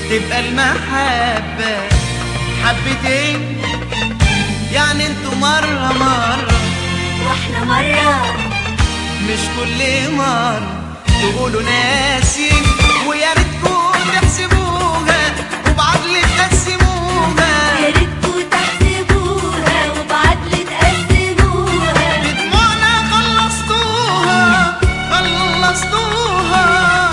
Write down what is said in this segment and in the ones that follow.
تبقى المحبة حبتين، يعني انتوا مرة مرة واحنا مرة، مش كل مرة تقولوا ناسي. ويا ريتكوا تحسبوها وبعدل تقسموها، يا ريتكوا تحسبوها وبعدل تقسموها. بدموعنا خلصتوها خلصتوها،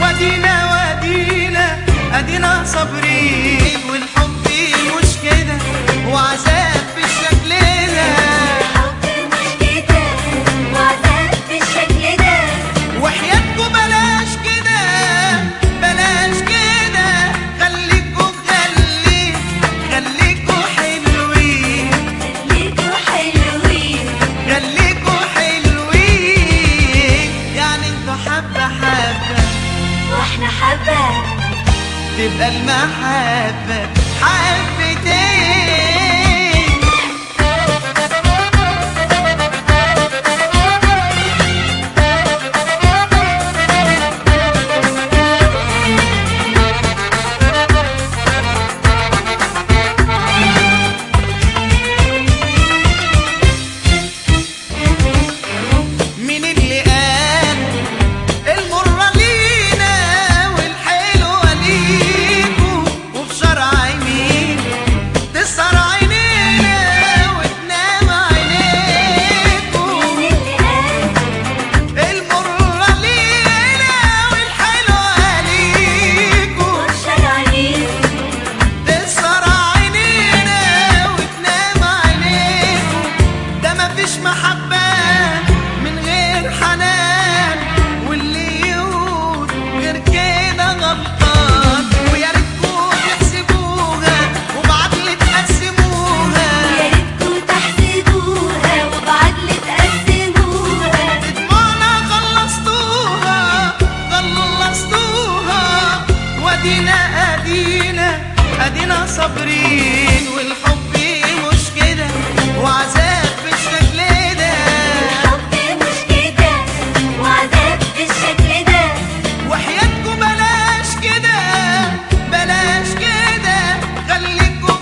ودينا ادينا صابرين. والحب مش كده وعذاب بالشكل ده، الحب مش كده وعذاب بالشكل ده. وحياتكوا بلاش كده بلاش كده، خليكوا خليكوا حلوين، خليكوا حلوين، خليكوا حلوين. يعني انتوا حبة واحنا حبة، تبقى المحبة حبتين. مين اللي قال المرة لينا والحلوة ليكوا، وفي شرع مين تسهر عينينا وتنام عينيكوا. مين اللي قال المرة لينا والحلوة ليكوا، والشرع ليه؟ تسهر عينينا وتنام عينيكوا. ده مفيش محبة من غير حنان، واللي يقول غير كده غلطان. ويا ريتكوا تحسبوها وبعدل تقسموها، يا ريتكوا تحسبوها وبعدل تقسموها. بدموعنا خلصتوها خلصتوها، ادينا صابرين. والحب مش كده وعذاب بالشكل ده، الحب مش كده وعذاب بالشكل ده. وحياتكوا بلاش كده بلاش كده، خليكوا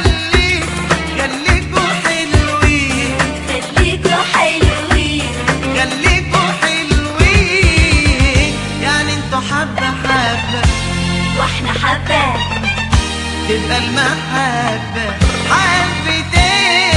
حلوين، خليكوا حلوين، خليكوا حلوين. يعني انتوا حبة واحنا حبة، تبقى المحبة حبتين.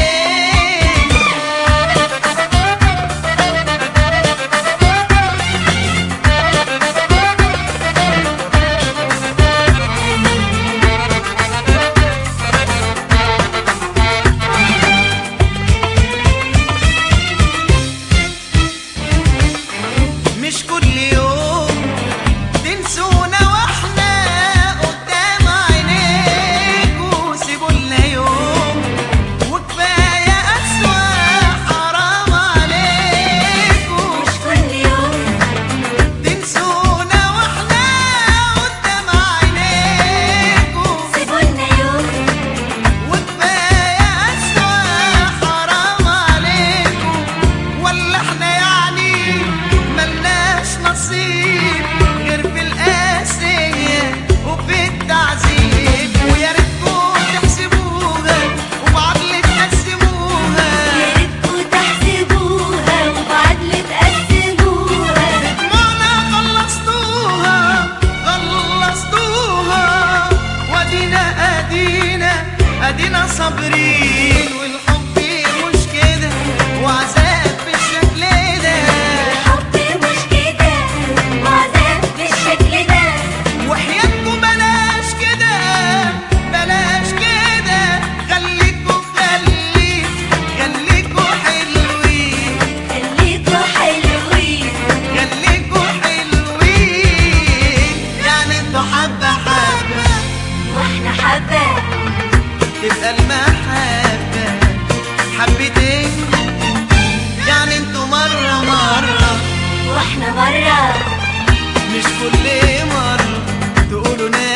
مش كل يوم تنسونا واحنا قدام عينيكوا، سيبولنا يوم وكفاية أسوأ حرام عليكوا. مش كل يوم تنسونا واحنا قدام عينيكوا، سيبولنا يوم، وكفاية أسوأ حرام عليكوا. ولا احنا يعني ملناش نصيب غير في القاسية وفي التعذيب. ويا ريتكوا تحسبوها وبعدل تقسموها، يا ريتكوا تحسبوها وبعدل تقسموها. بدموعنا خلصتوها ادينا صابرين. والحب مش كده وعذاب بالشكل ده، الحب مش كده وعذاب بالشكل ده. وحياتكوا بلاش كده بلاش كده، خليكوا حلوين، خليكوا حلوين، خليكوا حلوين. يعني انتوا حبة واحنا حبة، تبقى المحبة حبتين، يعني انتوا مرة واحنا مرة، مش كل مرة تقولوا